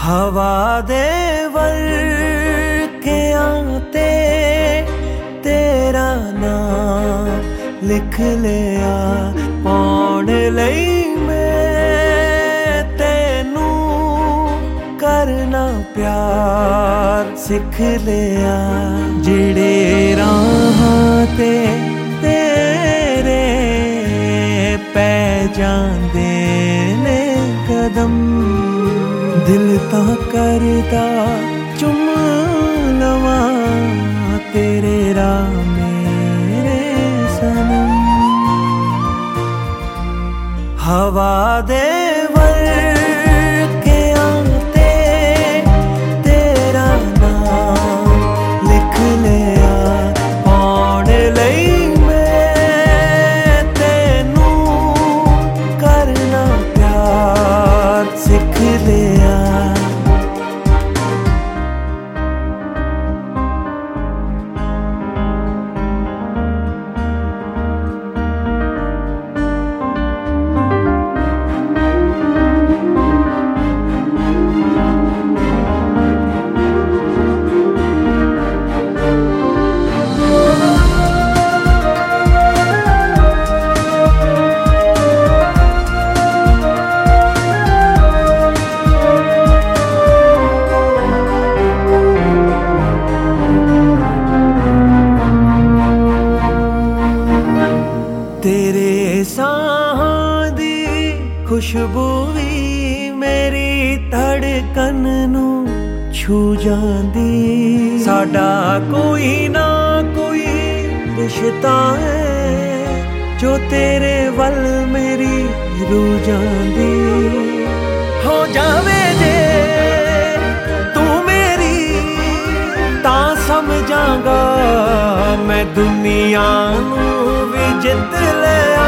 हवा दे वर्कियां ते तेरा नाम लिख लिया पाउण लई मैं तेनू करना प्यार सिख लिया। जिहड़े राहां ते तेरे पै जांदे ने कदम दिल तां करदा चुम लवां तेरे राह मेरे सनम। हवा दे वर्कियां ते तेरा नाम लिख लिया पाउण लई मैं तेनू करना प्यार सिख लिया। तेरे साहां दी खुशबू भी मेरी धड़कन नू छू जांदी। साडा कोई ना कोई रिश्ता है जो तेरे वल मेरी रूह जांदी। हो जावे जे तू मेरी तां समझांगा मैं दुनिया नू भी जित लिया।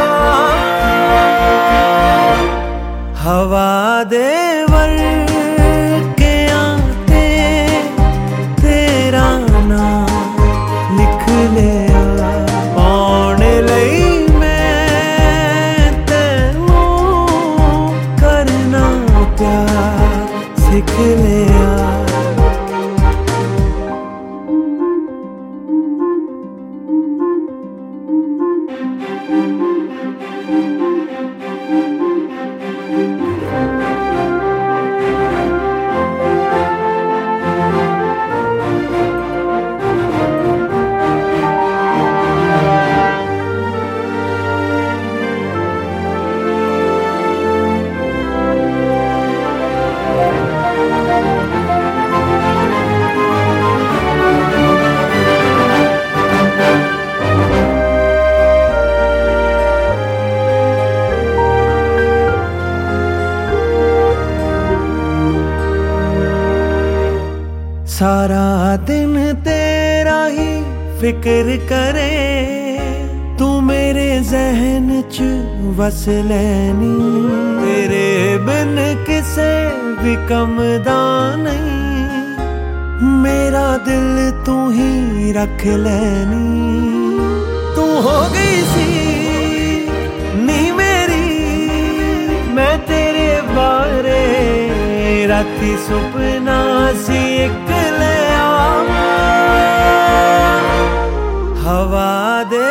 हवा दे वर्कियां ते तेरा नाम लिख लिया पाउण लई मैं तेनू करना प्यार सिख लिया। सारा दिन तेरा ही फिक्र करे तू मेरे जहन च वस लैनी। तेरे बिन किसे भी कमदा नहीं मेरा दिल तू ही रख लैनी। तू हो गई सी नी मेरी मैं तेरे बारे राती सुपना सी एक लिया। हवा दे